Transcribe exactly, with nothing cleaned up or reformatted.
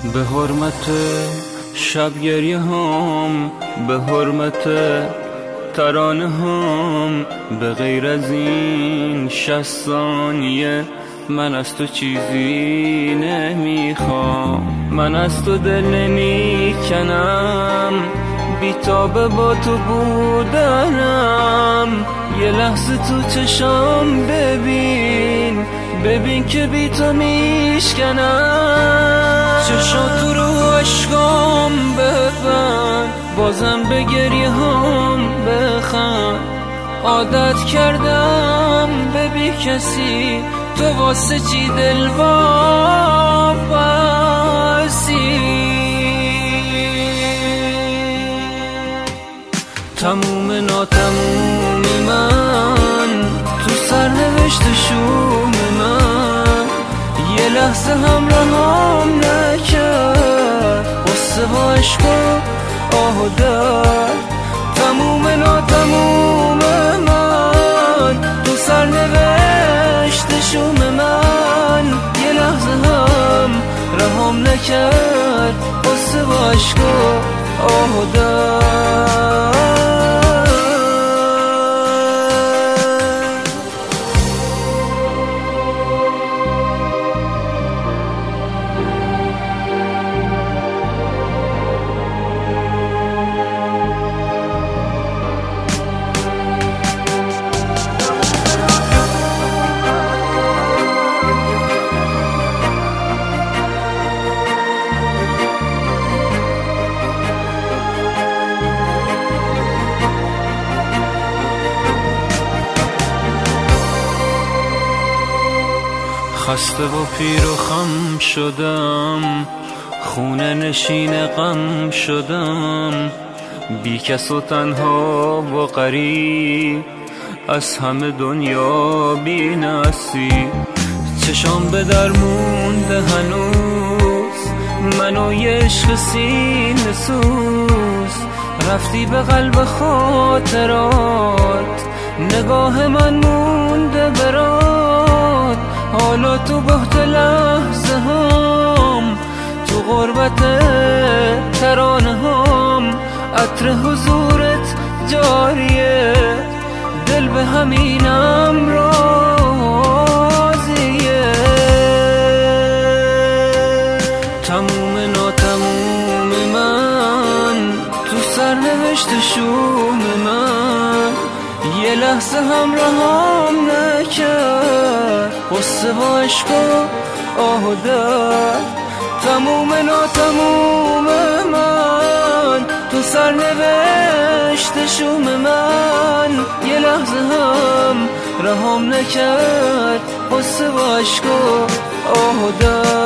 به حرمت شب گریه هم، به حرمت ترانه هم، به غیر از این شصت ثانیه من از تو چیزی نمیخوام. من از تو دل نمیکنم، بی‌تاب با تو بودنم. یه لحظه تو چشام ببین، ببین که بی تو میشکنم. چشاتو رو عشقام ببند، بازم به گریه هم بخند. عادت کردم به بی کسی، تو واسه چی دل واپسی؟ تموم ناتموم من تو سرنوشت شوم من، یه لحظه هم رهام نکرد غصه و عشق و آه و درد. تموم ناتموم من تو سرنوشت شوم من، یه لحظه هم رهام نکرد غصه و عشق و آه و درد. خسته و پیر و خم شدم، خونه نشین غم شدم. بی کس و تنها و غریب، از همه دنیا بی نصیب. چشام به در مونده هنوز، منو یه عشق سینه سوز. رفتی به قلب خاطرات، نگاه من مونده برات. حالا تو بهت لحظه هم، تو غربت ترانه هم. عطر حضورت جاریه، دل به همینم راضیه. تموم ناتموم من تو سرنوشت شوم من، یه لحظه هم رهام نکرد غصه و عشق و آه و درد. تموم ناتموم من تو سرنوشت شوم من، یه لحظه هم رهام نکرد غصه و عشق و آه و درد.